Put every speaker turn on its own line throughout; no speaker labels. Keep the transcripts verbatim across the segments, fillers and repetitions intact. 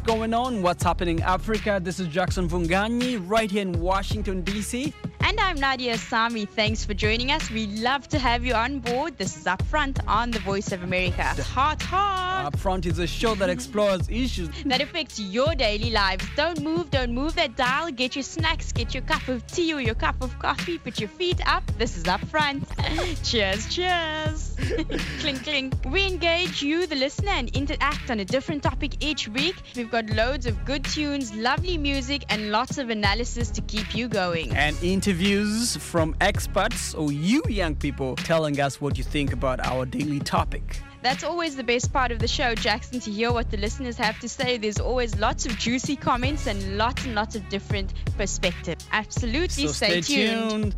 going on? What's happening in Africa? This is Jackson Vunganyi right here in Washington, D C.
And I'm Nadia Sami. Thanks for joining us. We love to have you on board. This is Upfront on the Voice of America. Hot, hot.
Upfront is a show that explores issues
that affects your daily lives. Don't move, don't move that dial. Get your snacks, get your cup of tea or your cup of coffee. Put your feet up. This is Upfront. Cheers, cheers. Clink, clink. We engage you, the listener, and interact on a different topic each week. We've got loads of good tunes, lovely music, and lots of analysis to keep you going.
And interviews from experts or you young people telling us what you think about our daily topic.
That's always the best part of the show, Jackson, to hear what the listeners have to say. There's always lots of juicy comments and lots and lots of different perspectives. Absolutely,
so
stay,
stay
tuned.
tuned.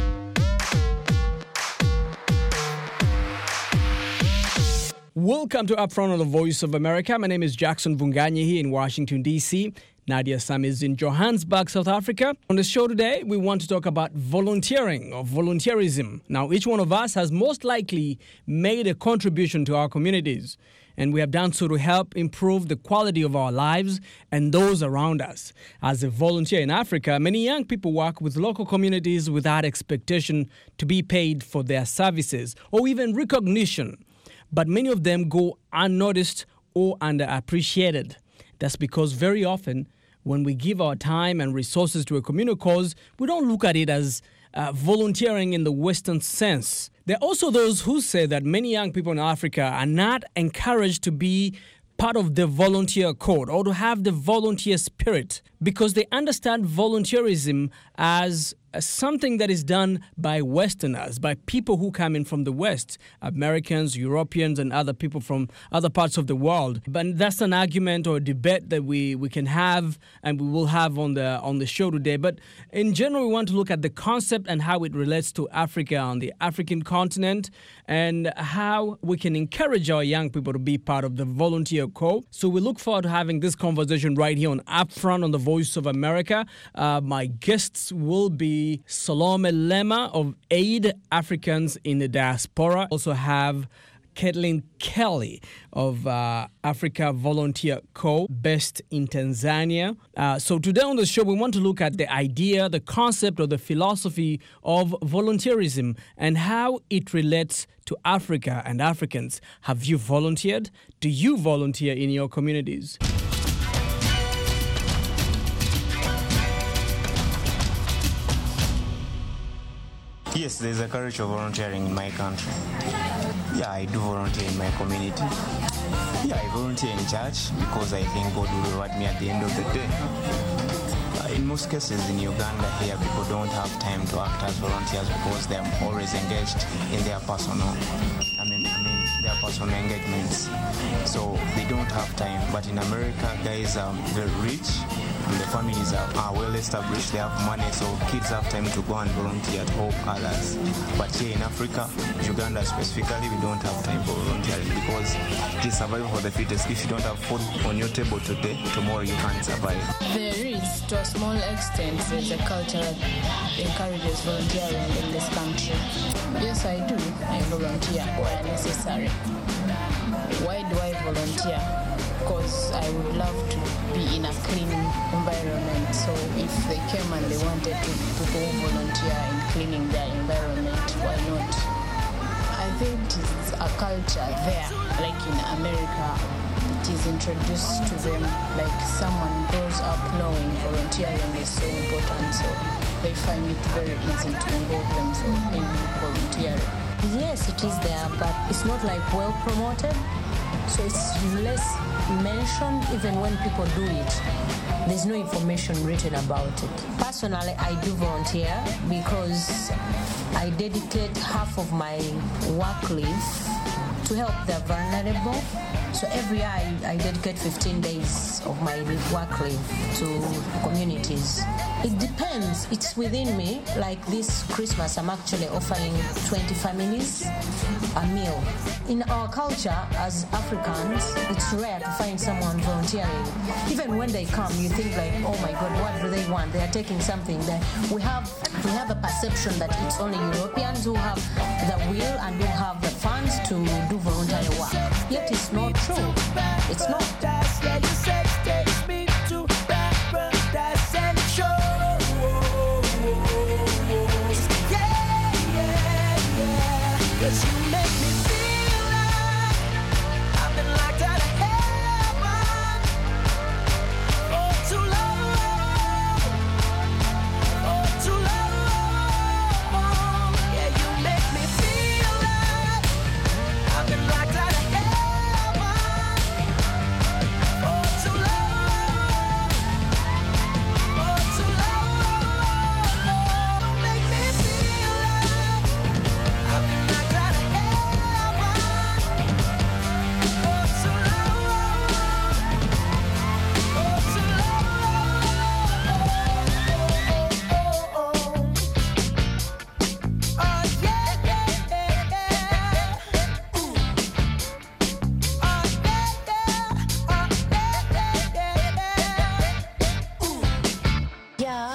Welcome to Upfront on the Voice of America. My name is Jackson Vunganyi here in Washington, D C. Nadia Sam is in Johannesburg, South Africa. On the show today, we want to talk about volunteering or volunteerism. Now, each one of us has most likely made a contribution to our communities, and we have done so to help improve the quality of our lives and those around us. As a volunteer in Africa, many young people work with local communities without expectation to be paid for their services or even recognition. But many of them go unnoticed or underappreciated. That's because very often when we give our time and resources to a communal cause, we don't look at it as uh, volunteering in the Western sense. There are also those who say that many young people in Africa are not encouraged to be part of the volunteer code or to have the volunteer spirit because they understand volunteerism as something that is done by Westerners, by people who come in from the West, Americans, Europeans, and other people from other parts of the world. But that's an argument or a debate that we, we can have and we will have on the on the show today. But in general, we want to look at the concept and how it relates to Africa on the African continent and how we can encourage our young people to be part of the volunteer corps. So we look forward to having this conversation right here on Upfront on the Voice of America. Uh, my guests will be Salome Lema of Aid Africans in the Diaspora. Also have Kathleen Kelly of uh, Africa Volunteer Co. based in Tanzania. Uh, so today on the show, we want to look at the idea, the concept, or the philosophy of volunteerism and how it relates to Africa and Africans. Have you volunteered? Do you volunteer in your communities?
Yes, there's a culture of volunteering in my country. Yeah, I do volunteer in my community. Yeah, I volunteer in church because I think God will reward me at the end of the day. Uh, in most cases in Uganda here, people don't have time to act as volunteers because they're always engaged in their personal, I mean, I mean, their personal engagements. So they don't have time. But in America, guys are very rich. And the families are, are well established, they have money, so kids have time to go and volunteer to help others. But here in Africa, Uganda specifically, we don't have time for volunteering because it is survival for the fittest. If you don't have food on your table today, tomorrow you can't survive.
There is, to a small extent, there's a culture that encourages volunteering in this country. Yes, I do. I volunteer where necessary. Why do I volunteer? Because I would love to be in a clean environment. So if they came and they wanted to, to go volunteer in cleaning their environment, why not? I think it's a culture there, like in America, it is introduced to them, like someone grows up knowing volunteering is so important, so they find it very easy to involve themselves in volunteering.
Yes, it is there, but it's not like well promoted. So it's less mentioned even when people do it. There's no information written about it. Personally, I do volunteer because I dedicate half of my work leave to help the vulnerable. So every year I, I dedicate fifteen days of my work leave to communities. It depends. It's within me. Like this Christmas, I'm actually offering twenty families a meal. In our culture, as Africans, it's rare to find someone volunteering. Even when they come, you think like, oh my God, what do they want? They are taking something that we have. We have a perception that it's only Europeans who have the will and who have the funds to do voluntary work. Yet it's not true. It's not.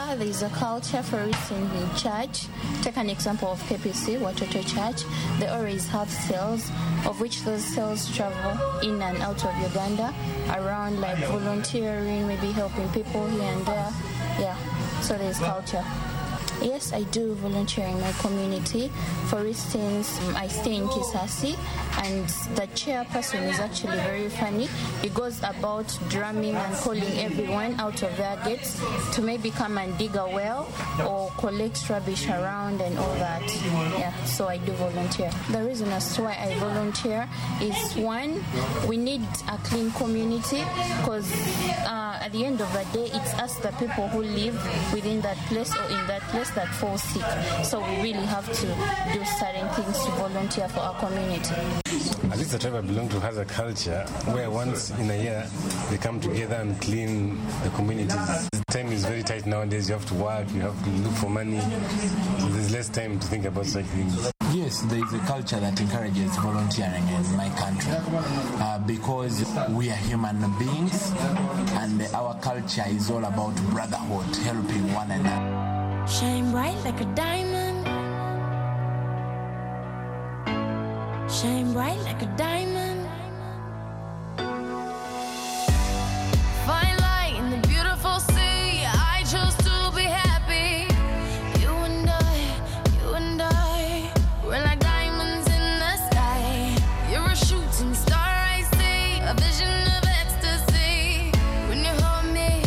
Africa, there is a culture, for instance, in church. Take an example of K P C, Watoto Church. They always have sales, of which those sales travel in and out of Uganda, around like volunteering, maybe helping people here and there. Yeah, so there's culture. Yes, I do volunteer in my community. For instance, I stay in Kisasi, and the chairperson is actually very funny. He goes about drumming and calling everyone out of their gates to maybe come and dig a well or collect rubbish around and all that. Yeah, so I do volunteer. The reason as to why I volunteer is, one, we need a clean community, because uh, at the end of the day, it's us, the people who live within that place or in that place, that fall sick. So we really have to do certain things to volunteer for our community.
At least the tribe I belong to has a culture where once in a year they come together and clean the communities. The time is very tight nowadays. You have to work, you have to look for money. So there's less time to think about such things.
Yes, there is a culture that encourages volunteering in my country uh, because we are human beings and our culture is all about brotherhood, helping one another.
Shine bright like a diamond. Shine bright like a diamond. Fine light in the beautiful sea. I chose to be happy. You and I, you and I, we're like diamonds in the sky. You're a shooting star, I see, a vision of ecstasy. When you hold me,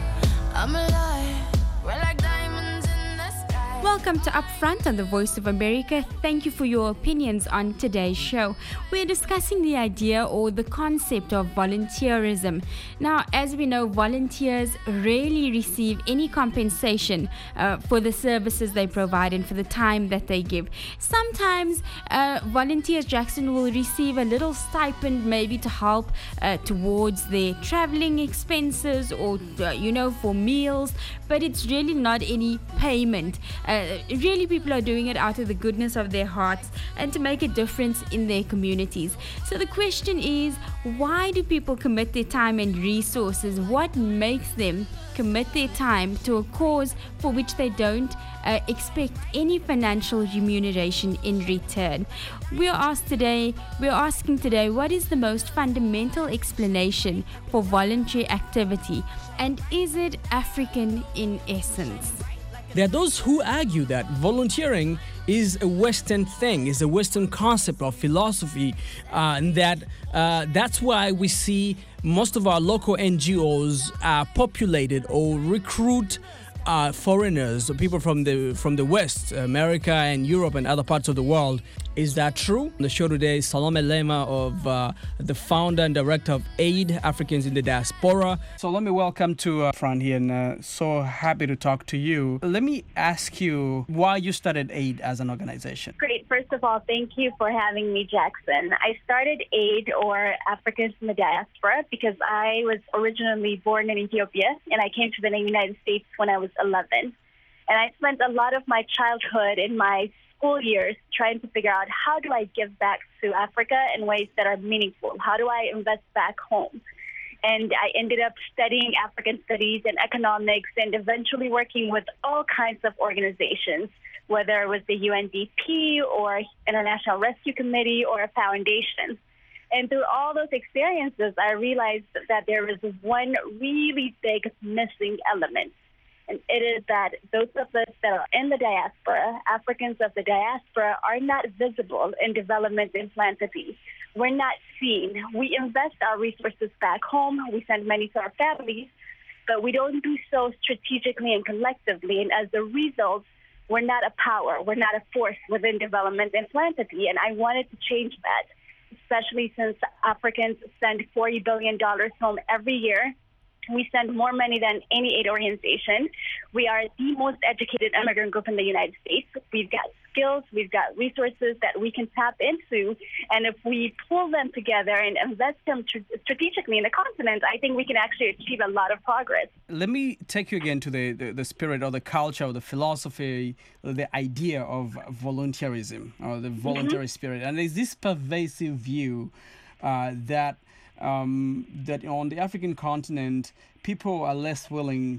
I'm alive. We're like diamonds in the sky.
Welcome to Upfront on the Voice of America. Thank you for your opinions on today's show. We're discussing the idea or the concept of volunteerism. Now, as we know, volunteers rarely receive any compensation uh, for the services they provide and for the time that they give. Sometimes uh, volunteers, Jackson, will receive a little stipend maybe to help uh, towards their traveling expenses or, uh, you know, for meals, but it's really not any payment. Uh, really, people are doing it out of the goodness of their hearts and to make a difference in their communities. So the question is, why do people commit their time and resources? What makes them commit their time to a cause for which they don't uh, expect any financial remuneration in return? We are asked today, we are asking today, what is the most fundamental explanation for voluntary activity, and is it African in essence?
There are those who argue that volunteering is a Western thing, is a Western concept of philosophy, uh, and that uh, that's why we see most of our local N G Os are populated or recruit uh, foreigners, people from the from the West, America and Europe and other parts of the world. Is that true? On the show today, Salome Lema, of uh, the founder and director of AID, Africans in the Diaspora. So let me welcome to uh, front here, and uh, so happy to talk to you. Let me ask you why you started AID as an organization.
Great. First of all, thank you for having me, Jackson. I started AID, or Africans in the Diaspora, because I was originally born in Ethiopia, and I came to the United States when I was eleven. And I spent a lot of my childhood in my school years trying to figure out, how do I give back to Africa in ways that are meaningful? How do I invest back home? And I ended up studying African studies and economics, and eventually working with all kinds of organizations, whether it was the U N D P or International Rescue Committee or a foundation. And through all those experiences, I realized that there was one really big missing element. And it is that those of us that are in the diaspora, Africans of the diaspora, are not visible in development and philanthropy. We're not seen. We invest our resources back home. We send money to our families, but we don't do so strategically and collectively. And as a result, we're not a power. We're not a force within development and philanthropy. And I wanted to change that, especially since Africans send forty billion dollars home every year. We send more money than any aid organization. We are the most educated immigrant group in the United States. We've got skills, we've got resources that we can tap into. And if we pull them together and invest them tr- strategically in the continent, I think we can actually achieve a lot of progress.
Let me take you again to the, the, the spirit or the culture or the philosophy, or the idea of volunteerism or the voluntary mm-hmm. spirit. And there's this pervasive view uh, that Um, that on the African continent, people are less willing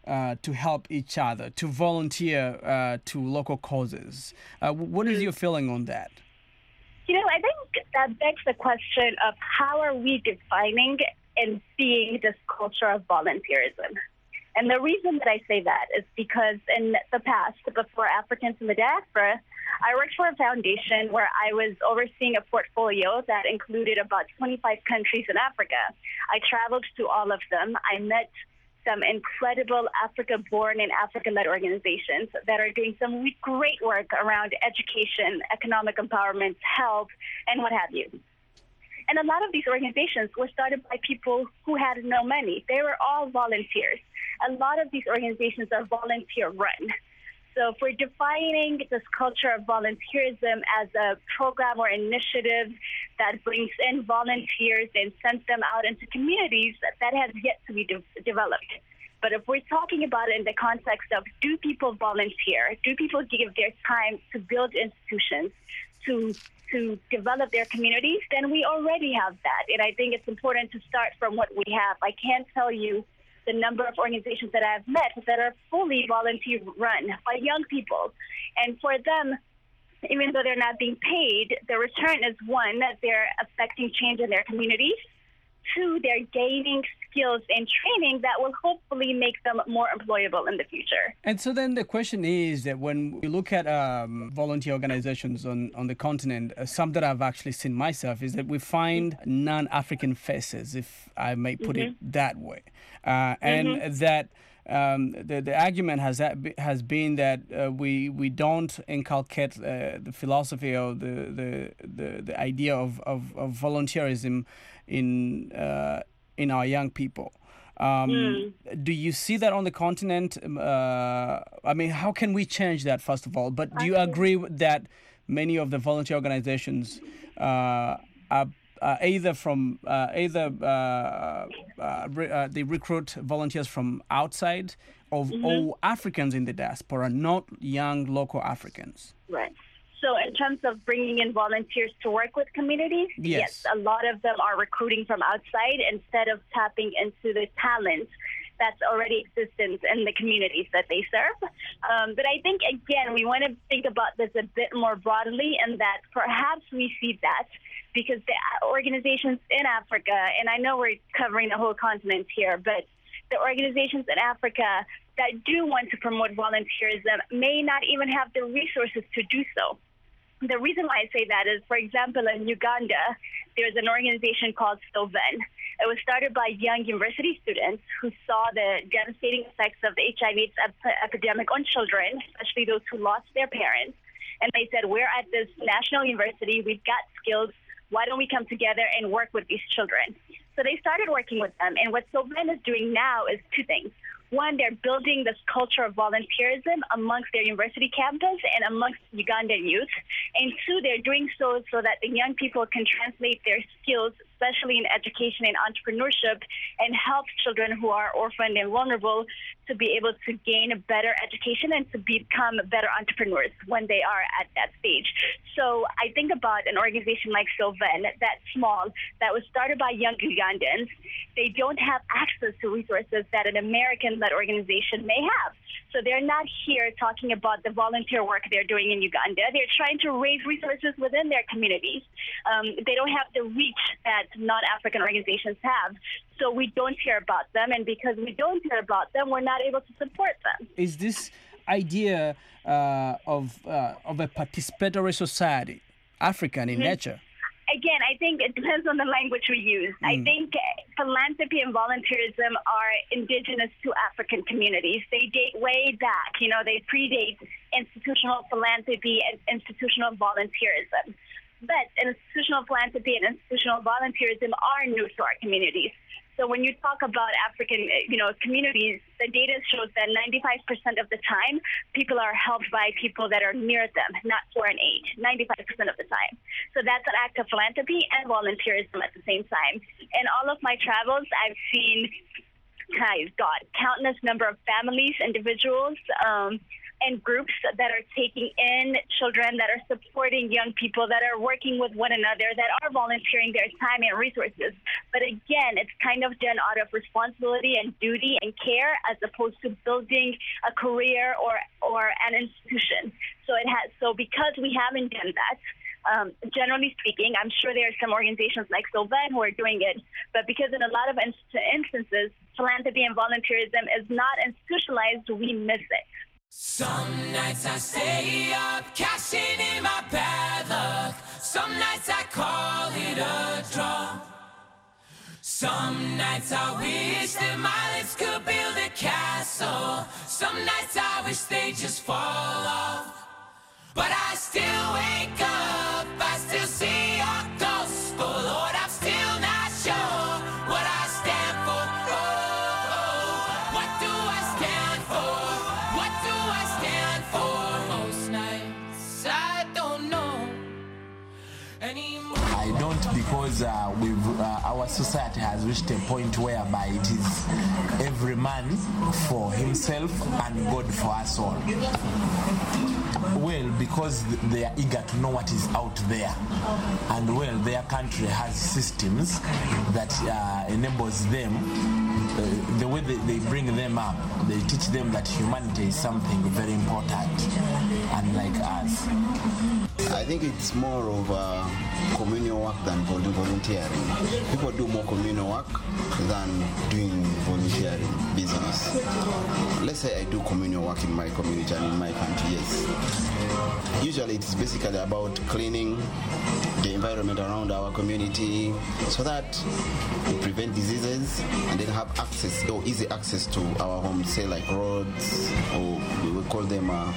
uh, to help each other, to volunteer uh, to local causes. Uh, what is your feeling on that?
You know, I think that begs the question of how are we defining and seeing this culture of volunteerism? And the reason that I say that is because in the past, before Africans in the Diaspora, I worked for a foundation where I was overseeing a portfolio that included about twenty-five countries in Africa. I traveled to all of them. I met some incredible Africa-born and Africa-led organizations that are doing some great work around education, economic empowerment, health, and what have you. And a lot of these organizations were started by people who had no money. They were all volunteers. A lot of these organizations are volunteer-run. So if we're defining this culture of volunteerism as a program or initiative that brings in volunteers and sends them out into communities, that has yet to be de- developed. But if we're talking about it in the context of do people volunteer, do people give their time to build institutions, to to develop their communities, then we already have that. And I think it's important to start from what we have. I can't tell you the number of organizations that I've met that are fully volunteer run by young people. And for them, even though they're not being paid, the return is one, that they're affecting change in their communities. Two, they're gaining skills and training that will hopefully make them more employable in the future.
And so then the question is that when we look at um, volunteer organizations on, on the continent, uh, some that I've actually seen myself, is that we find non-African faces, if I may put mm-hmm. it that way. Uh, and mm-hmm. that um, the, the argument has that be, has been that uh, we we don't inculcate uh, the philosophy or the, the, the, the idea of, of, of volunteerism in uh, in our young people. Um, mm. Do you see that on the continent? Uh, I mean, how can we change that, first of all? But do you agree that many of the volunteer organizations uh, are, are either from uh, either uh, uh, re- uh, they recruit volunteers from outside or, mm-hmm. or Africans in the diaspora, not young local Africans?
Right. So in terms of bringing in volunteers to work with communities,
yes.
yes, a lot of them are recruiting from outside instead of tapping into the talent that's already existent in the communities that they serve. Um, but I think, again, we want to think about this a bit more broadly, and that perhaps we see that because the organizations in Africa, and I know we're covering the whole continent here, but the organizations in Africa that do want to promote volunteerism may not even have the resources to do so. The reason why I say that is, for example, in Uganda, there's an organization called Soven. It was started by young university students who saw the devastating effects of the H I V ep- epidemic on children, especially those who lost their parents. And they said, we're at this national university, we've got skills, why don't we come together and work with these children? So they started working with them. And what Soven is doing now is two things. One, they're building this culture of volunteerism amongst their university campus and amongst Ugandan youth. And two, they're doing so so that the young people can translate their skills, especially in education and entrepreneurship, and help children who are orphaned and vulnerable to be able to gain a better education and to become better entrepreneurs when they are at that stage. So I think about an organization like Soven, that's small, that was started by young Ugandans. They don't have access to resources that an American-led organization may have. So they're not here talking about the volunteer work they're doing in Uganda. They're trying to raise resources within their communities. Um, they don't have the reach that non-African organizations have. So we don't hear about them. And because we don't hear about them, we're not able to support them.
Is this idea uh, of, uh, of a participatory society African in mm-hmm. nature?
Again, I think it depends on the language we use. Mm. I think philanthropy and volunteerism are indigenous to African communities. They date way back. You know, they predate institutional philanthropy and institutional volunteerism. But institutional philanthropy and institutional volunteerism are new to our communities. So when you talk about African, you know, communities, the data shows that ninety-five percent of the time, people are helped by people that are near them, not foreign aid, ninety-five percent of the time. So that's an act of philanthropy and volunteerism at the same time. In all of my travels, I've seen, guys, God, countless number of families, individuals, um, in groups that are taking in children, that are supporting young people, that are working with one another, that are volunteering their time and resources. But again, it's kind of done out of responsibility and duty and care, as opposed to building a career or or an institution. So it has. So because we haven't done that, um, generally speaking, I'm sure there are some organizations like Sylvan who are doing it, but because in a lot of inst- instances, philanthropy and volunteerism is not institutionalized, we miss it.
Some nights I stay up, cashing in my bad luck. Some nights I call it a draw. Some nights I wish that my lips could build a castle. Some nights I wish they just fall off. But I still wake up, I still see your gospel. Lord, I'm still not sure what I stand for. Oh, oh, what do I stand for? What do I stand for? Most nights I don't know anymore.
I don't, because uh, we've, uh, our society has reached a point whereby it is every man for himself and God for us all. Well, because they are eager to know what is out there, and well, their country has systems that uh, enables them, uh, the way they, they bring them up, they teach them that humanity is something very important, unlike us.
I think it's more of uh, communal work than volunteering. People do more communal work than doing volunteering business. Let's say I do communal work in my community and in my country, yes. Usually it's basically about cleaning the environment around our community so that we prevent diseases and then have access, or easy access to our homes, say like roads, or we will call them uh,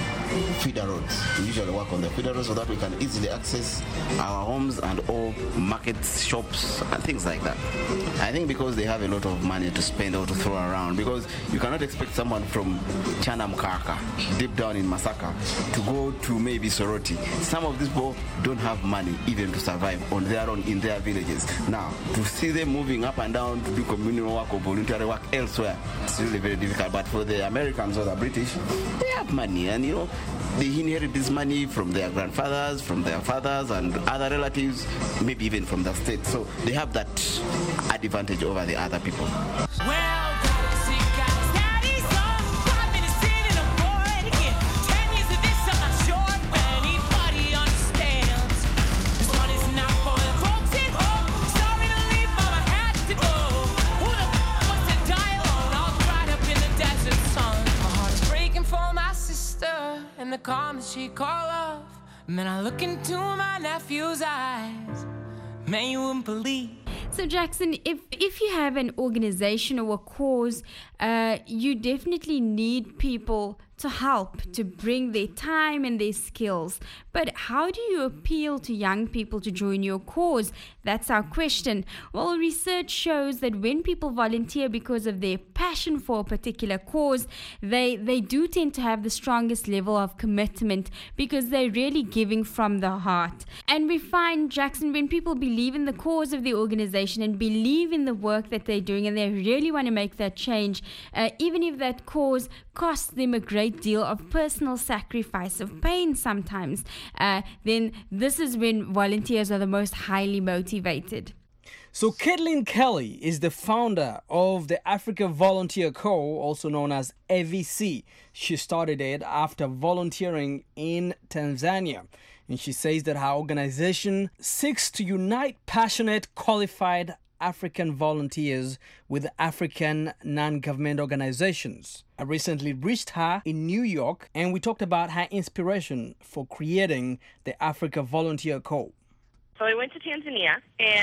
feeder roads. We usually work on the feeder roads so that we can easily access our homes and all markets, shops, and things like that. I think because they have a lot of money to spend or to throw around, because you cannot expect someone from Chanamkaka, deep down in Masaka, to go to maybe Soroti. Some of these people don't have money even to survive on their own in their villages. Now, to see them moving up and down to do communal work or voluntary work elsewhere, it's really very difficult. But for the Americans or the British, they have money, and you know, they inherit this money from their grandfathers, from their fathers and other relatives, maybe even from the state. So they have that advantage over the other people.
Well, see, guys, that is all. Five minutes in and I'm bored again. Ten years of this, I'm not sure if anybody understands. This one is not for the folks at home. Sorry to leave, mama had to go. Who the f*** wants to die alone, all dried up in the desert sun? My heart is breaking for my sister and the comments she call off. And then I look into my nephew's eyes. Man, you wouldn't believe.
So Jackson, if if you have an organization or a cause, uh, you definitely need people to help, to bring their time and their skills. But how do you appeal to young people to join your cause? That's our question. Well, research shows that when people volunteer because of their passion for a particular cause, they, they do tend to have the strongest level of commitment because they're really giving from the heart. And we find, Jackson, when people believe in the cause of the organization and believe in the work that they're doing and they really want to make that change, uh, even if that cause costs them a great deal of personal sacrifice, of pain sometimes, uh, then this is when volunteers are the most highly motivated.
So Caitlin Kelly is the founder of the Africa Volunteer Co., also known as A V C. She started it after volunteering in Tanzania. And she says that her organization seeks to unite passionate, qualified African volunteers with African non-government organizations. I recently reached her in New York and we talked about her inspiration for creating the Africa Volunteer Co.
So I went to Tanzania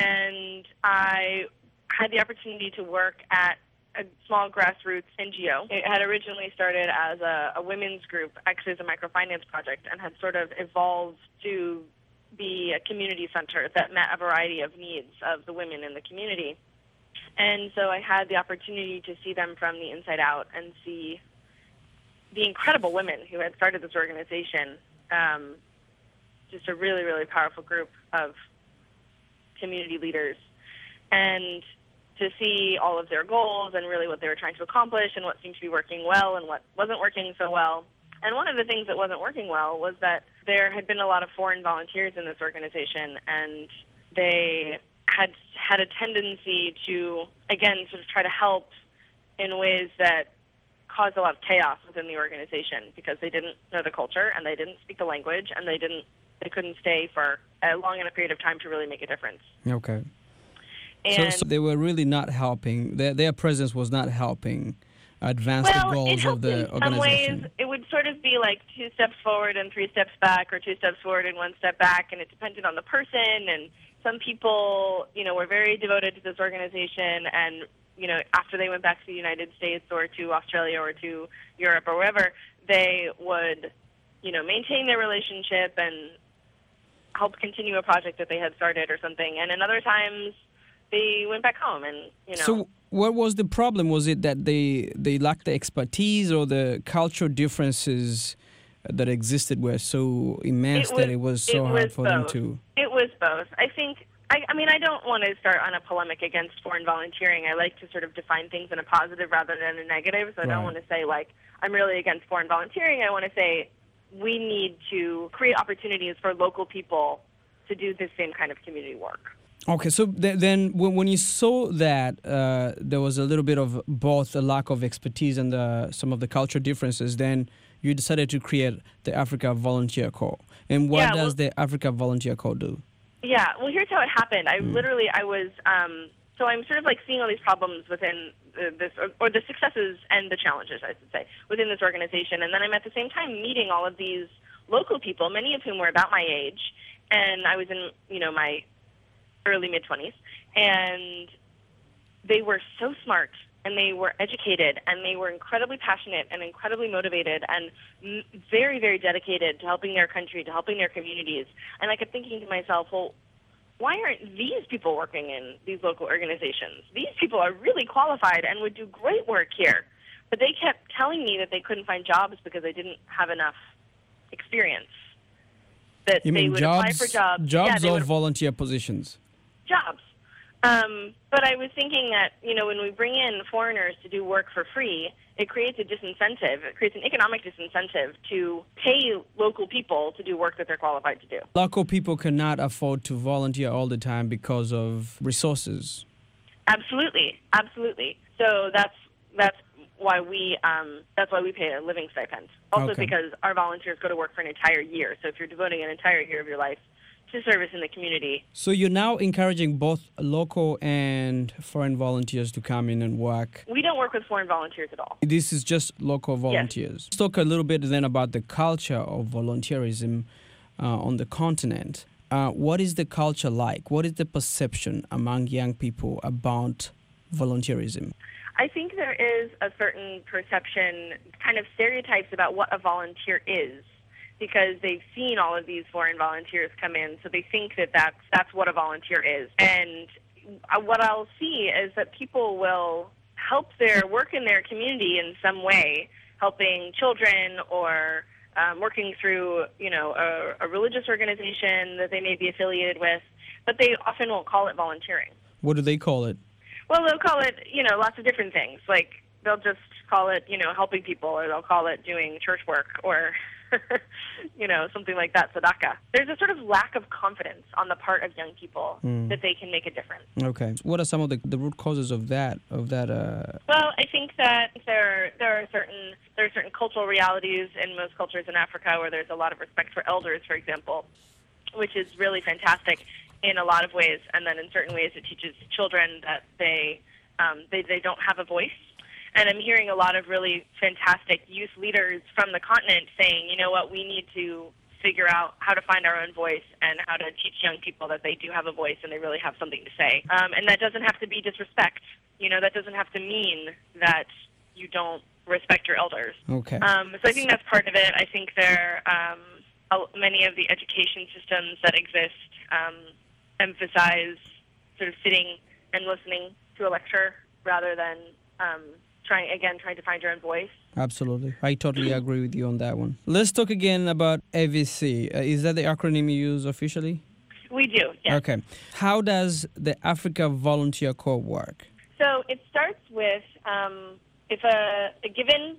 and I had the opportunity to work at a small grassroots N G O. It had originally started as a, a women's group, actually as a microfinance project, and had sort of evolved to be a community center that met a variety of needs of the women in the community. And so I had the opportunity to see them from the inside out and see the incredible women who had started this organization, um, just a really, really powerful group of community leaders, and to see all of their goals and really what they were trying to accomplish and what seemed to be working well and what wasn't working so well. And one of the things that wasn't working well was that there had been a lot of foreign volunteers in this organization, and they had had a tendency to, again, sort of try to help in ways that caused a lot of chaos within the organization because they didn't know the culture and they didn't speak the language and they didn't they couldn't stay for a long enough period of time to really make a difference.
Okay.
And
so, so they were really not helping. Their their presence was not helping advance
well,
the
it
goals of
helped
the
in some
organization.
ways. It would sort of be like two steps forward and three steps back, or two steps forward and one step back, and it depended on the person. And some people, you know, were very devoted to this organization, and you know, after they went back to the United States or to Australia or to Europe or wherever, they would, you know, maintain their relationship and help continue a project that they had started or something. And in other times, they went back home and, you know.
So what was the problem? Was it that they, they lacked the expertise, or the cultural differences that existed were so immense
it was,
that it was so
it
hard
was
for
both.
them to...
It was both. I think, I, I mean, I don't want to start on a polemic against foreign volunteering. I like to sort of define things in a positive rather than a negative, so I
Right.
don't want to say, like, I'm really against foreign volunteering. I want to say we need to create opportunities for local people to do the same kind of community work.
Okay, so th- then when, when you saw that uh, there was a little bit of both a lack of expertise and the, some of the cultural differences, then you decided to create the Africa Volunteer Corps. And what
Yeah,
does
well-
the Africa Volunteer Corps do?
Yeah, well, here's how it happened. I
Mm.
literally, I was, um, so I'm sort of like seeing all these problems within the, this, or, or the successes and the challenges, I should say, within this organization. And then I'm at the same time meeting all of these local people, many of whom were about my age. And I was in, you know, my early mid-twenties. And they were so smart, and they were educated, and they were incredibly passionate and incredibly motivated and m- very, very dedicated to helping their country, to helping their communities. And I kept thinking to myself, well, why aren't these people working in these local organizations? These people are really qualified and would do great work here. But they kept telling me that they couldn't find jobs because they didn't have enough experience. That
You
they
mean
would
jobs,
apply for jobs.
jobs
yeah, they
or
would
volunteer positions?
jobs. Um, but I was thinking that, you know, when we bring in foreigners to do work for free, it creates a disincentive. It creates an economic disincentive to pay local people to do work that they're qualified to do.
Local people cannot afford to volunteer all the time because of resources.
Absolutely, absolutely. So that's that's why we um, that's why we pay a living stipend. Also
Okay.
because our volunteers go to work for an entire year. So if you're devoting an entire year of your life to service in the community,
So you're now encouraging both local and foreign volunteers to come in and work.
we don't work with foreign volunteers at all.
This is just local volunteers. Let's talk a little bit then about the culture of volunteerism uh, on the continent. Uh, what is the culture like? What is the perception among young people about volunteerism?
I think there is a certain perception, kind of stereotypes about what a volunteer is, because they've seen all of these foreign volunteers come in, so they think that that's, that's what a volunteer is. And uh, what I'll see is that people will help their work in their community in some way, helping children or um, working through, you know, a, a religious organization that they may be affiliated with, but they often won't call it volunteering.
What do they call it?
Well, they'll call it, you know, lots of different things. Like, they'll just call it, you know, helping people, or they'll call it doing church work, or, you know, something like that, tzedakah. There's a sort of lack of confidence on the part of young people
Mm.
that they can make a difference.
Okay. What are some of the, the root causes of that? Of that? Uh,
Well, I think that there there are certain there are certain cultural realities in most cultures in Africa where there's a lot of respect for elders, for example, which is really fantastic in a lot of ways. And then in certain ways, it teaches children that they um, they they don't have a voice. And I'm hearing a lot of really fantastic youth leaders from the continent saying, you know what, we need to figure out how to find our own voice and how to teach young people that they do have a voice and they really have something to say. Um, and that doesn't have to be disrespect. You know, that doesn't have to mean that you don't respect your elders.
Okay.
Um, so I think that's part of it. I think there um, a- many of the education systems that exist um, emphasize sort of sitting and listening to a lecture rather than um, trying, again, trying to find your own voice.
Absolutely. I totally agree with you on that one. Let's talk again about A V C. Uh, is that the acronym you use officially?
We do, yes.
Okay. How does the Africa Volunteer Corps work?
So it starts with um, if a, a given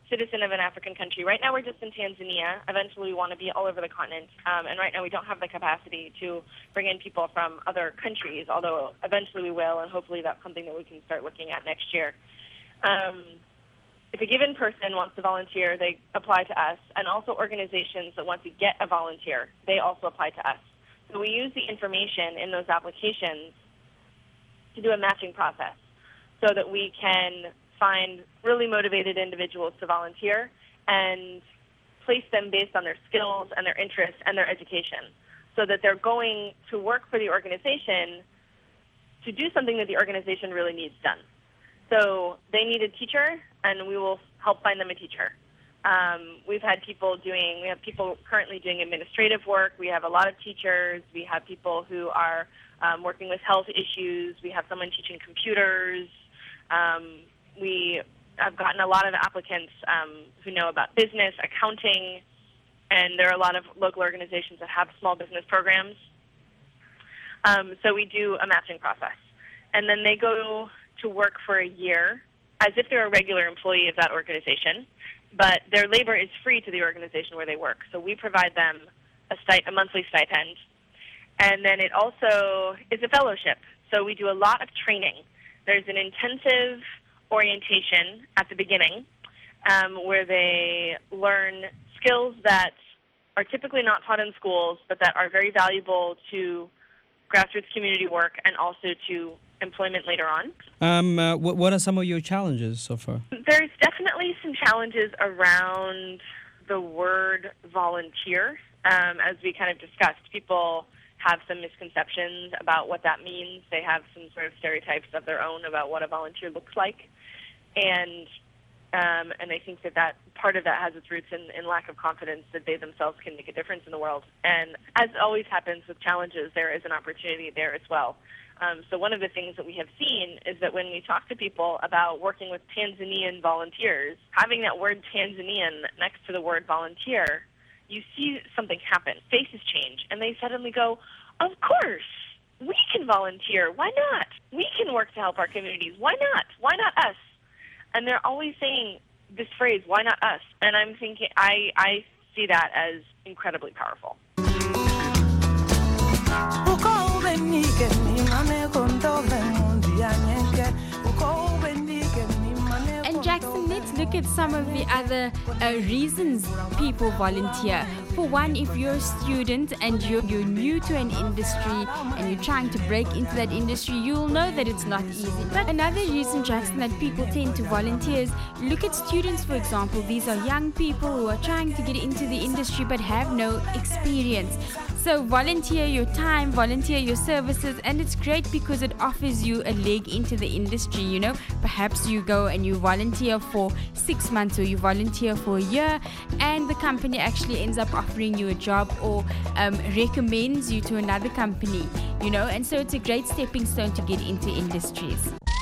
citizen of an African country. Right now we're just in Tanzania. Eventually we want to be all over the continent. Um, and right now we don't have the capacity to bring in people from other countries, although eventually we will, and hopefully that's something that we can start looking at next year. Um, if a given person wants to volunteer, they apply to us, and also organizations that want to get a volunteer, they also apply to us. So we use the information in those applications to do a matching process so that we can find really motivated individuals to volunteer and place them based on their skills and their interests and their education, so that they're going to work for the organization to do something that the organization really needs done. So they need a teacher, and we will help find them a teacher. Um, we've had people doing, we have people currently doing administrative work. We have a lot of teachers. We have people who are um, working with health issues. We have someone teaching computers. Um, we have gotten a lot of applicants um, who know about business, accounting, and there are a lot of local organizations that have small business programs. Um, so we do a matching process. And then they go to work for a year as if they're a regular employee of that organization, but their labor is free to the organization where they work. So we provide them a, stip- a monthly stipend. And then it also is a fellowship. So we do a lot of training. There's an intensive orientation at the beginning um, where they learn skills that are typically not taught in schools, but that are very valuable to grassroots community work and also to employment later on.
Um, uh, what, what are some of your challenges so far?
There's definitely some challenges around the word volunteer. Um, as we kind of discussed, people have some misconceptions about what that means. They have some sort of stereotypes of their own about what a volunteer looks like. And um, and I think that, that part of that has its roots in, in lack of confidence that they themselves can make a difference in the world. And as always happens with challenges, there is an opportunity there as well. Um, so one of the things that we have seen is that when we talk to people about working with Tanzanian volunteers, having that word Tanzanian next to the word volunteer, you see something happen. Faces change, and they suddenly go, of course, we can volunteer. Why not? We can work to help our communities. Why not? Why not us? And they're always saying this phrase, why not us? And I'm thinking, I, I see that as incredibly powerful.
And Jackson, let's look at some of the other uh, reasons people volunteer. For one, if you're a student and you're, you're new to an industry and you're trying to break into that industry, you'll know that it's not easy. But another reason, Jackson, that people tend to volunteer is look at students, for example. These are young people who are trying to get into the industry but have no experience. So volunteer your time, volunteer your services, and it's great because it offers you a leg into the industry, you know. Perhaps you go and you volunteer for six months or you volunteer for a year, and the company actually ends up offering you a job or um, recommends you to another company, you know. And so it's a great stepping stone to get into industries.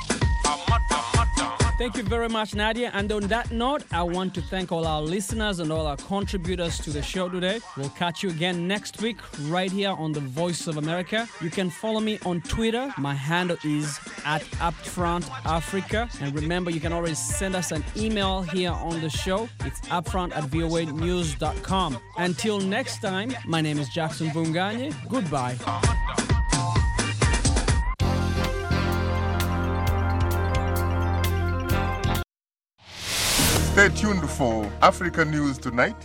Thank you very much, Nadia. And on that note, I want to thank all our listeners and all our contributors to the show today. We'll catch you again next week right here on The Voice of America. You can follow me on Twitter. My handle is at Upfront Africa. And remember, you can always send us an email here on the show. It's upfront at v o a news dot com. Until next time, my name is Jackson Vunganye. Goodbye.
Stay tuned for Africa News Tonight.